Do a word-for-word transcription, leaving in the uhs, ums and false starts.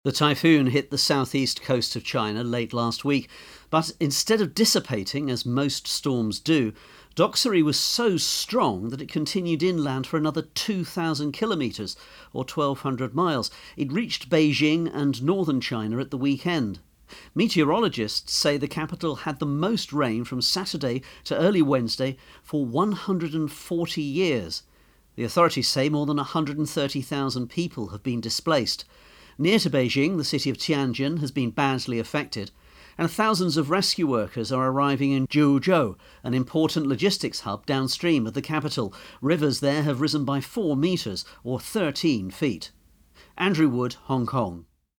The typhoon hit the southeast coast of China late last week, but instead of dissipating, as most storms do, Doksuri was so strong that it continued inland for another two thousand kilometres, or twelve hundred miles. It reached Beijing and northern China at the weekend. Meteorologists say the capital had the most rain from Saturday to early Wednesday for one hundred forty years. The authorities say more than one hundred thirty thousand people have been displaced. Near to Beijing, the city of Tianjin has been badly affected, and thousands of rescue workers are arriving in Jiuzhou, an important logistics hub downstream of the capital. Rivers there have risen by four metres, or thirteen feet. Andrew Wood, Hong Kong.